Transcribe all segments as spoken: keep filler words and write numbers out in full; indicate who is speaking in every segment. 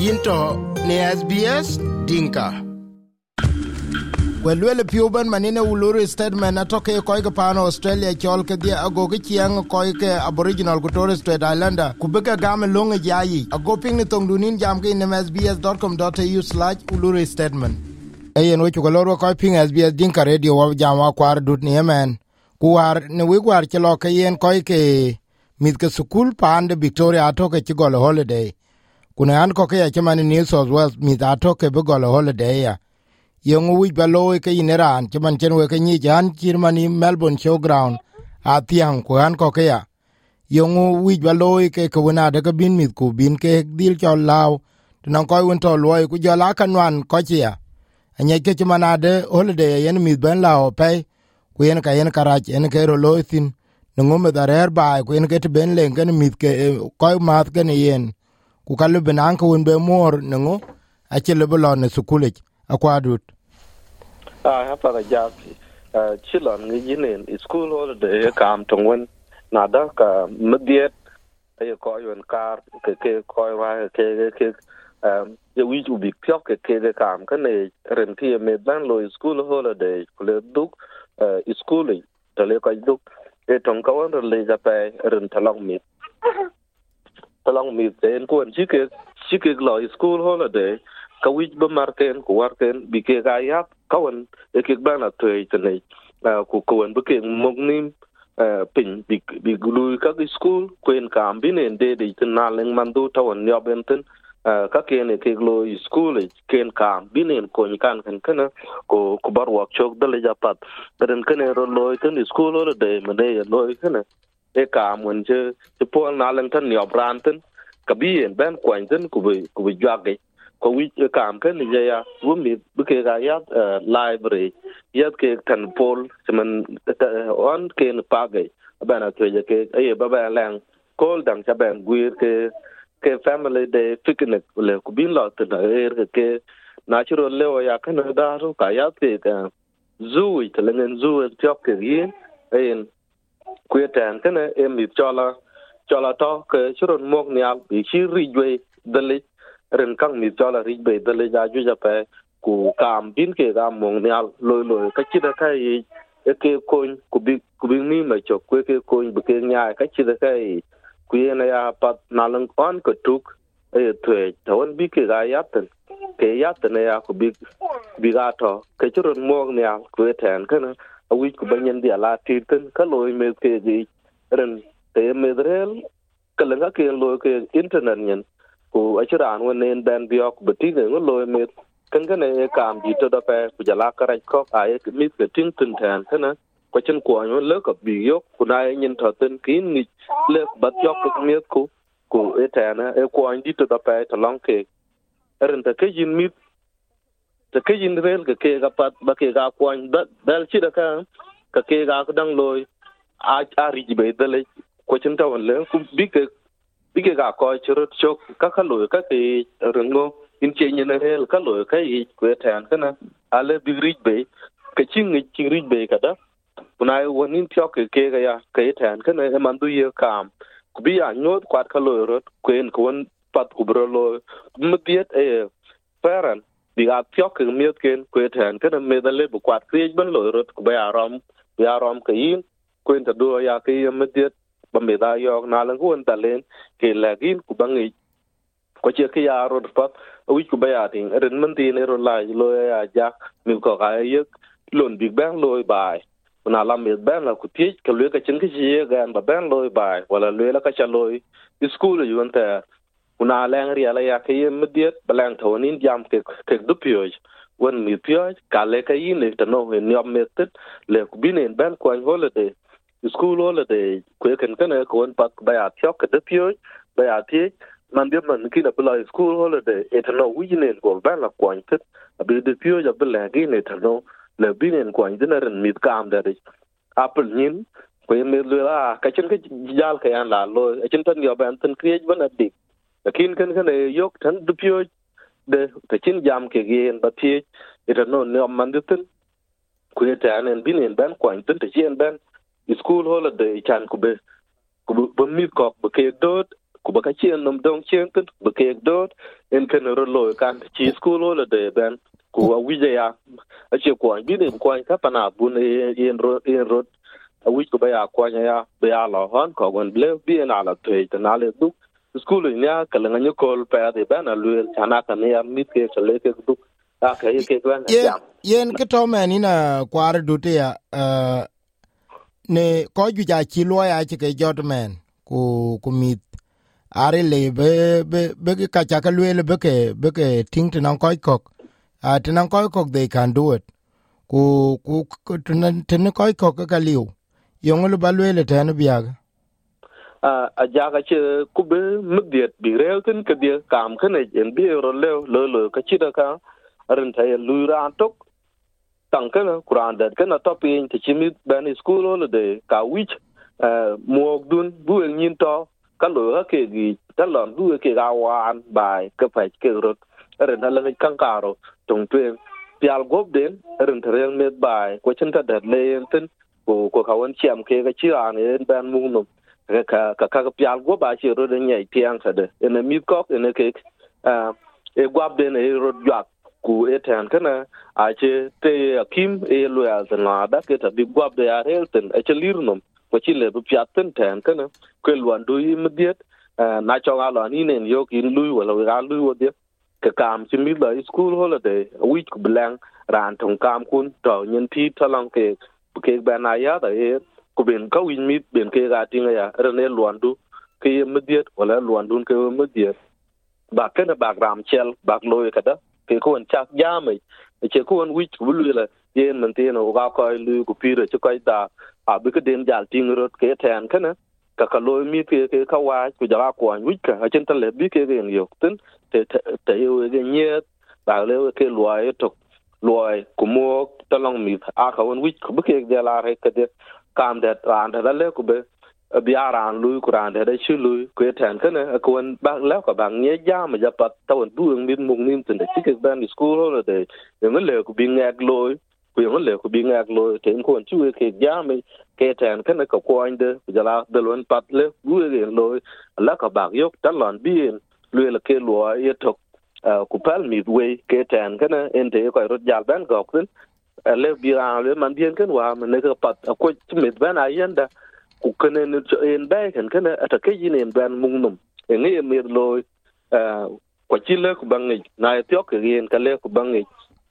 Speaker 1: Yinto ne S B S Dinka. Well, well, Puban Manina Uluru statement atoke koi pano Australia chol ke dia ago ke chiang koi ke Aboriginal Torres Strait Islander kubeka game longa jayi ago ping ni tong dunin jam ke in s b s dot com dot a u slash Uluru statement. Ayen wichu kaloro koi ping S B S Dinka radio wa jam wa kwar dut ni yemen kuwar ne wigwar chelo ke yen koi ke mit ke sukul pande Victoria atoke chigolo holiday kuna an ko ke ya chemani New South Wales mit atoke begolo holiday ya yung wi balo ke ineran chaman chenwe ke ni jan chirmani Melbourne Showground atiang ko an ko ke ya yung wi balo ke ko na de ke bin mit ku bin ke dil cho law nan ko won to loy ku jala kanwan ko chia anya ke chimana de holiday yen mit ben law pe ku yen ka yen karach en ke ro loithin ngome da rer ba ku yen ke ben len ke mit ke ko mat ke ne yen ku kalu benan ko won be mor ngo a chele bolo ne sukulich akwadut
Speaker 2: ah hapa ga ja chilon ngi jinin school holiday kam tongwen na da ka mdiet ay ko yon kar ke ke ko wa ke ke um ye wi ju big pyok ke ke kam ka ne ren ti me ban lo school holiday le duk school to le ko duk e tong ka won le ja pe ren talong mi talong mi ten ko chi ke chi ke lo school holiday ka wij ba marken ku warken bi ke ga yap kawan e ke bana toy tene ku kawan bu ke mognim pin bi bi gulu ka school kuen kam bin en de de tinalen mandu tawan yobenten ka ke ne ke lo school ken kam bin en ko kan kan kana ko ku bar workshop dale japat den kene ro lo ten school lo de mane lo kana e kam won je je pol nalen tan yobranten ka bi en ben kwanten ku bi ku bi jage ko wi kam kan ni ya wumi buke ga ya library ya ke kan pol semen on ken page bana to je ke ay baba lang kol dang cha ben guir ke ke family day picnic le ku bin lo te er ke natural le ya kan da ro ka ya ke ka zoo te le ngen zoo tyok ke yin en ku tan kan e mi chola chola to ke churon mok nyal bi chi ri jwe dali ren kang mi chola ri be dele ja ju ja pe ku kam bin ke ga mong nyal loy loy ka chi da kai e ke kon ku bi ku bi ni ma chok ku ke kon bu ke nya ka chi da kai ku ye na ya pat na lang on ko tuk e thwe thon bi ke ga ya ten ke ya ten ya ku bi bi ga to ke churon mong nyal ku ten kana a wi ku banyen dia la ti ten ka loy me ke gi ren te me drel ka la ke loy ke internet nyen ku achiran wonen ben biok betinge ngolo me kan kan e kam di to da pe ku jala kara ko ay mi ke tin tin tan kana ko chen ko yo le ko bi yok ku na yin to tin kin ni le bat yok ku mi ku ku e tan e ko an di to da pe to long ke eren ta ke yin mi ta ke yin rel ke ke ga pat ba ke ga ko an dal chi da ka ka ke ga ku dang loy a a ri be dale ko chen ta won le ku bi ke bige ga ko churut chok ka khalo ka ke rungo in che nyen rel ka lo ka yi ko tan kana ale bigri be ke ching chi ri be kada kuna wonin tyok ke ga ya ke tan kana e mandu ye kam ku bi ya nyot kwat ka lo rot kuen kon pat ku bro lo mbiet e paran bi ga tyok ke miet ken ko tan kana me dale bu kwat kri ban lo rot ku ba ya rom ya rom ke yin kuen ta do ya ke mbiet bambe da yok na lan ko talen ke lagin ku bangi ko che ke ya ro pat wi ku ba ya tin ren man tin ro la lo ya jak mi ko ga yek lon big bang loy bai na la mi ban la ku ti ke le ka chen ke ji ga ba ban loy bai wala le la ka cha loy school yu anta kuna lang ri ala ya ke yem diet balang thonin jam ke ke du pyo won mi pyo ka le ka yin le to no ni am metet le ku binen ban ko holiday school holiday ku ken ken ko on pat ba ya tyok de pyo ba ya ti man de man ki na bla school holiday et no winen go ba la ko tet abi de pyo ja bla gi ne tano le binen ko dinaren mit kam da de apple nin ko me la ka chen ke jal ka yan la lo chen tan yo ban tan kriej ban adik lakin ken ken yok tan de pyo de ta chin jam ke gen ba ti et no ne man de tan ku eta an binen ban ko tan te chen ban school holiday chan ku be ku be mi ko be ke dot ku ba ka chen nom dong chen tin ba ke dot en ken ro lo kan chi school holiday ben ku a wi ya a che ko bi de ko ka pana bun en ro en ro a wi ko ba ya ko ya ba ya lo hon ko gon ble bi na la te na le du school nya ka la nyu ko pa de ben a lu chana ka ne ya mit ke chale ke du a ka ye ke ban ya
Speaker 1: yen ke to men ina kwar du te ya ne ko ju ja chi lo ya che ke jot men ku ku mit are le be be be ka cha ka le be ke be ke ting tin ko ko a tin ko ko they can do it ku ku tin tin ko ko ka liu yong lu ba le ten biag
Speaker 2: a ja ka che ku be mdiet bi rel tin ke dia kam khane en bi ro le lo lo ka chi da ka ren ta lu ra tok tang kana kuran da kana topin ti chimit ban school holiday ka wich mo dun bu en yin to ka lo ha ke gi ta lon bu ke ga wan bai ka fa ke ro ren la ngi kan karo tong twen pial gob den ren tren met bai ko chen ta da le tin ko ko ka won chiam ke ga chi an en ban mung no ka ka ka pial gob ba chi ro de nyai tiang sa de en mi kok en ke e gwab den e ro yak ku etan kana a che te akim e loyal na da ke ta bi gwab de arelten a che lirnum ko chi le bu piaten tan kana ko luan du imediat na cho ga lo ni nen yo kin lui wala ga lui wo de ka kam chi mi la school holiday week blang ran tong kam kun to nyen thi thalang ke ke ba na ya da e ku ben ka win mit ben ke ga tinga ya rene luan du ke imediat wala luan dun ke imediat ba kana ba gram chel ba loy kada ke ko en chak jame che ko en wich bu lu la yen man te no ga ko lu ku pire che ko da a bi ke den jal ting rot ke tan kana ka ka loy mi ke ke ka wa ku ja ko an wich ka a chen ta le bi ke gen yo tin te te yo ge nye ba le ke loy to loy ku mo ta long mi a ka on wich ku bi ke de la re ke de kam de ran da le ku be biaran lui kuran de chu lui ku tan kana ko en ba la ka bang nye ja ma ja pat ta on du ng min mung nim tin de chi ke ban school holiday en le ku bi ngak loy ku en le ku bi ngak loy ten ko chu ke ja me ke tan kana ka ko ande ja la de lon pat le bu ge loy la ka bag yok ta lon bi en lui la ke lo ye tok ku pal mi we ke tan kana en de ko rot jal ban gok tin le biaran le man bien kan wa man ne ka pat ko chi met ban ayenda ku kenen en ba kan kana atake yin en ban mungnum en e mir loy ko chile ku bangi na etio ke yen kale ku bangi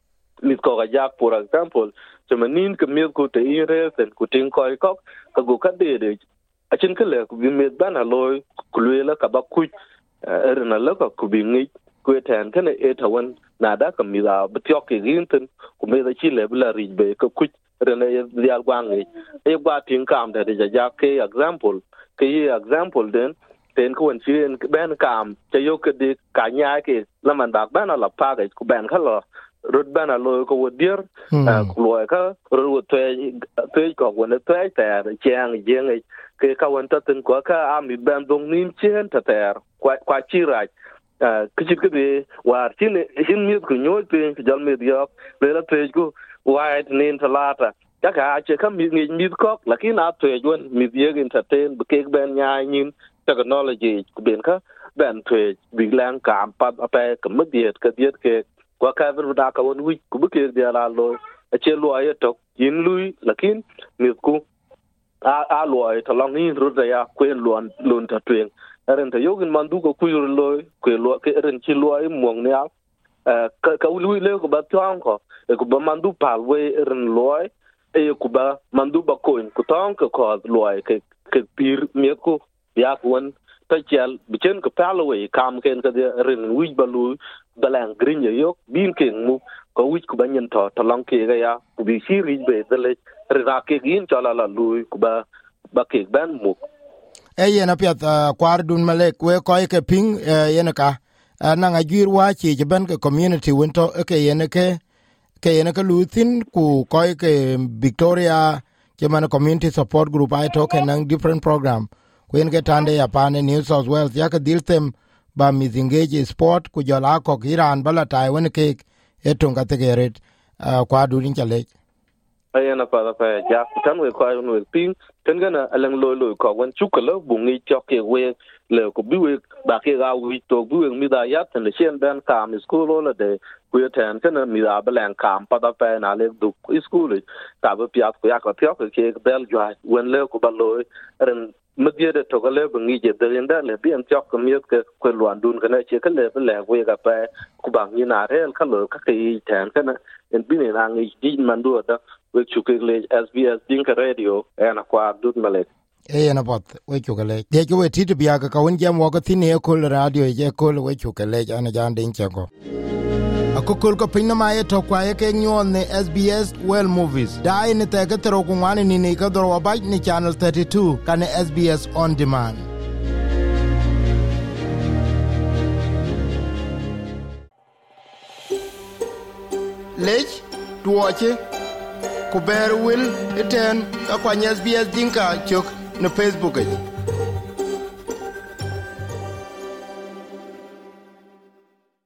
Speaker 2: mit ko ga jak for example chemanin ke mir ku te ire sen ku tin ko ko ka go ka de de a chin kale ku bi mit ban loy ku le ka ba ku erna la ka ku bi ngi ku tan kana e tawan na da ka mi da betio ke yin tin ku me da chile bla ri be ka ku rene dial gwangi e gwa tin kam de ja ja ke example ke example den ten ko en chien ben kam che yo ke di ka nya ke la man bak ban la pa ke ku ben khala rut ban lo ko wodier ku lo ka ru te te ko won te ta chang jeng ke ka won ta tin ko ka am ben dong nim chen ta ter kwa kwa chi ra ke chi ke de war tin hin mi ku nyoy pe jal me dio le la te ku white nin talata ka ka che ka mi mi kok lakini a twe jon mi ye entertain be ke ben nya nin technology ku ben ka ben twe big lang kam pa pa ka mdiet ka diet ke kwa ka ver da ka won wi ku be ke dia la lo a che lo ay tok yin lui lakini mi ku a a lo ay to long ni ru da ya kwen lon lon ta twen ren ta yogin mandu ko ku yor lo ku lo ke ren chi lo ay mong ne ka ka lui le ko ba tong ko e ko ba mandu pal we ren loy e ko ba mandu ba ko ko tong ko ko loy ke ke pir me ko ya kon ta chel bichen ko pal we kam ken ka ren wi ba lu balang green yo bin ken mu ko wi ko ba nyen to to long ke ga ya ko bi si ri be de le ra ke gin chala la lu ko ba ba ke ban mu
Speaker 1: e yena pet kwar dun malek we ko ke ping yena ka na nga jwir wa chi ben ke community winto ke yene ke ke yene ke luthin ku ko ke Victoria ke man community support group ai to ke nang different program ku yen ke tande ya pane New South Wales ya ke diltem ba mi engage sport ku jola ko Iran bala tai wen ke etonga te geret kwa durin chale
Speaker 2: ayana pa pa ja tan we ko no ping ken gana alang loy loy ko wan chukalo bungi choke we le ko biwe ba ke ga wi to biwe mi da yat ne chen ben kam school ola de ku ten ken mi da belen kam pa da pe na le du school ta ba piat ko ya ko tyo ke del jwa wen le ko ba loy ren media de to gale bungi je de nda le bien chok ko mi ke ko lwan dun kana che ke le le we ga pe ku bang ni na re ka lo ka ke ten ken en bin na ngi di man du da we chukele S B S Dinka Radio and kwa dut malek
Speaker 1: e na pot we chukele de ko we tit bia ka won jam wo ka tin e ko radio je ko we chukele ana jan din chego akokol ko pinna ma e to kwa e ke nyon ne S B S Well Movies dai ne te ga tro ku ngani ni ne ka dro ba ni channel thirty-two kan S B S On Demand. Lech tuoche ku ber wil iten ka kwa S B S Dinka chok na Facebook.